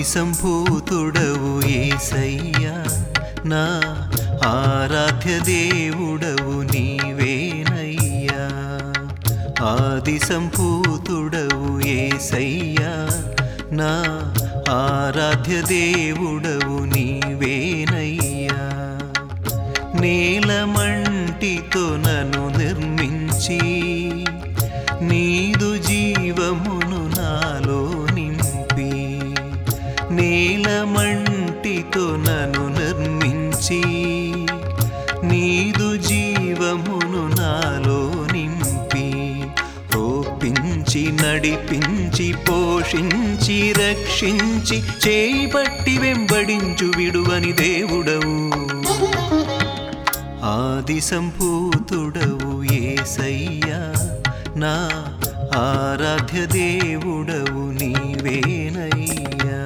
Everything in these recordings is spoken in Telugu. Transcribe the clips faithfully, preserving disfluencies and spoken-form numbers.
సంభూతుడవు యేసయ్యా నా ఆరాధ్య దేవుడవు నీవేనయ్యా ఆది సంభూతుడవు యేసయ్యా నా ఆరాధ్య దేవుడవు నీవేనయ్యా నీలమంటితో నన్ను నిర్మించి నీదు జీవమును నాలో నింపి నీలమంటితో నన్ను నిర్మించి నీదు జీవమును నాలో నింపి రూపించి నడిపించి పోషించి రక్షించి చేపట్టి వెంబడించు విడువని దేవుడవు ఆది సంభూతుడవు యేసయ్యా నా ఆరాధ్య దేవుడవు నీవేనయ్యా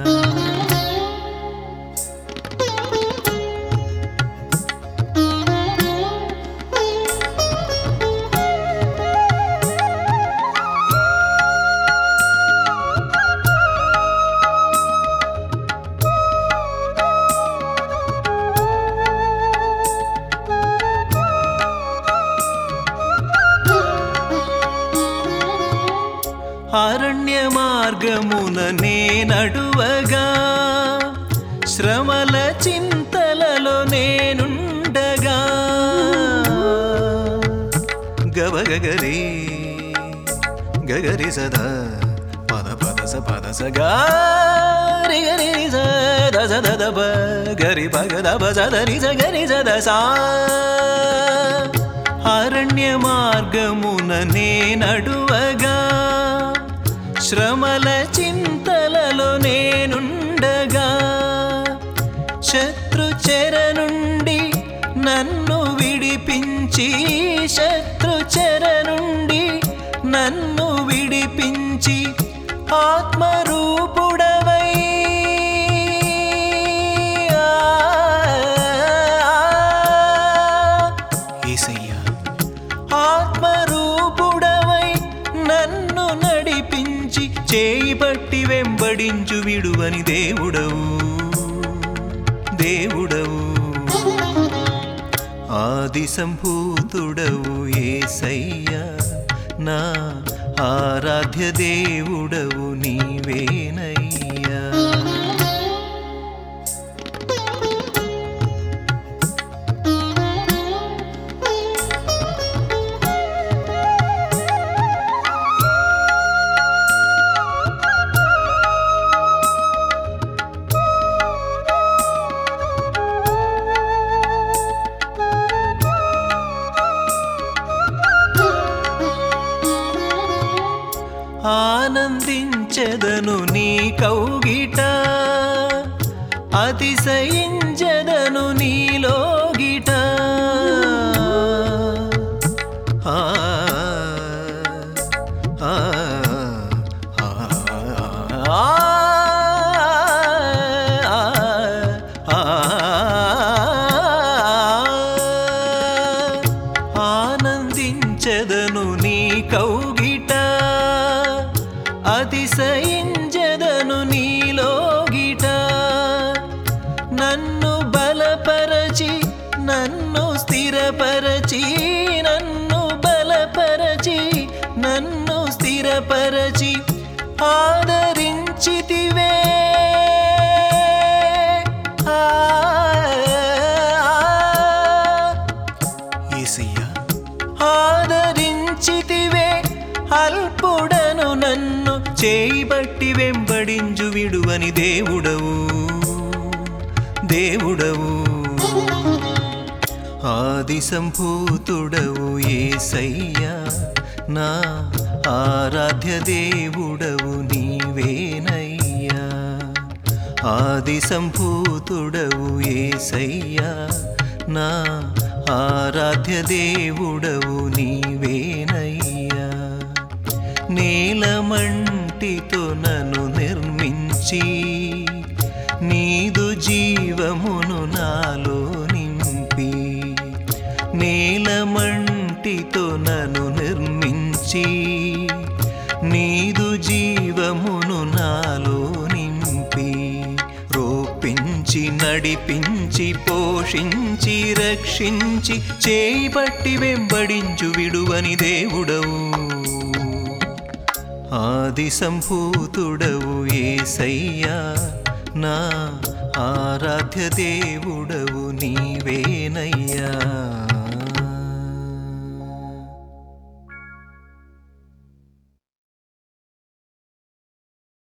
అరణ్య మార్గమున నే నడువగా శ్రమల చింతలలో నేనుండగా గవగగరి గగరి సదా పద పద స పద స గరి గరి సద సద ప గరి పగ దబ సదని స గరి సద సా అరణ్య మార్గమున నే నడువగా శ్రమల చింతలలో నేనుండగా శత్రు చెర నుండి నన్ను విడిపించి శత్రు చెర నుండి నన్ను విడిపించి ఆత్మరూపుడవై యేసయ్యా ఆత్మరూపుడవై నన్ను నడిపించి చేపట్టి వెంబడించు విడువని దేవుడవు దేవుడవు ఆది సంభూతుడవు యేసయ్యా నా ఆరాధ్య దేవుడవు నీవేనయ్యా ఆనందించెదను నీ కౌగిట అతిశయించెదను నీలోగిట ఆ ఆ ఆనందించెదను నీ కౌగిట అతిశయించెదను నీలోగిట నన్ను బలపరచి నన్ను స్థిరపరచి నన్ను బలపరచి నన్ను స్థిరపరచి ఆదరించితివే యేసయ్యా ఆదరించితివే అల్పుడను నన్ను చేపట్టి వెంబడించు విడువని దేవుడవు దేవుడవు ఆది సంభూతుడవు యేసయ్యా నా ఆరాధ్య దేవుడవు నీవేనయ్యా ఆది సంభూతుడవు యేసయ్యా నా ఆరాధ్య దేవుడవు నీవేనయ్యా నీలమంటితో నన్ను నిర్మించి నీదు జీవమును నాలో నింపి నీలమంటితో నన్ను నిర్మించి నీదు జీవమును నాలో నింపి నడిపించి పోషించి రక్షించి చేయి పట్టి వెంబడించు విడువని దేవుడవు ఆది సంభూతుడవు యేసయ్యా నా ఆరాధ్య దేవుడవు నీవేనయ్యా